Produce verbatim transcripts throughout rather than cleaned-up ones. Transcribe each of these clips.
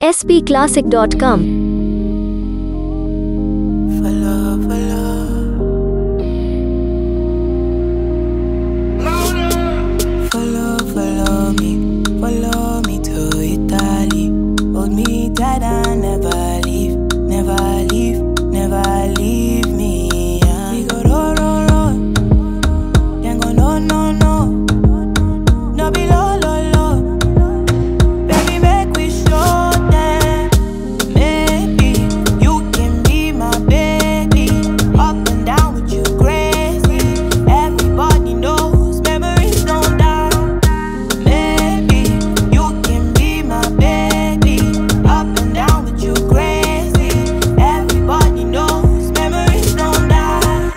S P classic dot com. Follow, follow. Follow, follow me, follow me to Italy. Hold me tight and never leave, never leave, never leave me. Yeah. We go roll, roll, roll. Can't go no, no, no. No be low, low, low. Baby, make we show them. Maybe you can be my baby. Up and down with you crazy. Everybody knows memories don't die. Maybe you can be my baby. Up and down with you crazy. Everybody knows memories don't die.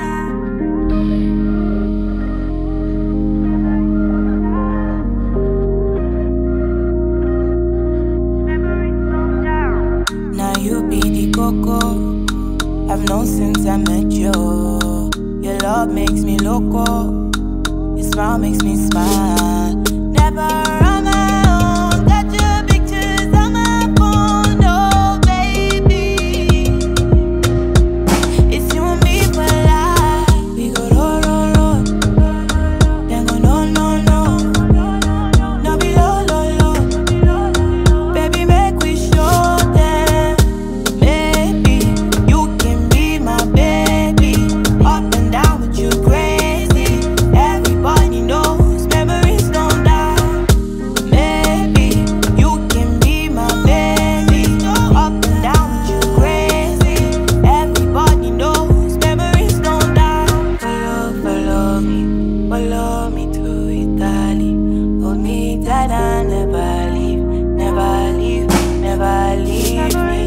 Now you be the coco I've known since I met you. Your love makes me loco. Your smile makes me smile. Never on my own. Got your pictures on my phone, oh baby. It's you and me for life. We go roll, roll, roll. Then go no, no, no. No be low, low, low. Baby, make we show them. Maybe you can be my baby. Up and down with you crazy. Everybody knows memories don't die. Maybe you can be my baby. Up and down with you crazy. Everybody knows memories don't die. Follow, follow me, follow me to Italy. Hold me tight and never leave, never leave, never leave me.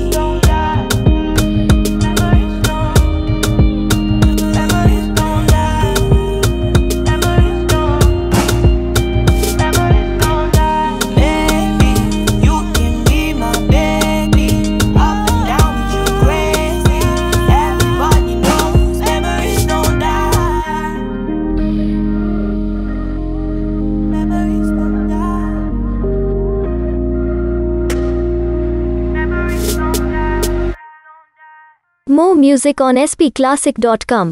Memories don't die. Memories don't. Memories don't die. Maybe you can be my baby. Up and down with you crazy. Everybody knows memories don't die. Memories don't die. Memories don't die. More music on S P classic dot com.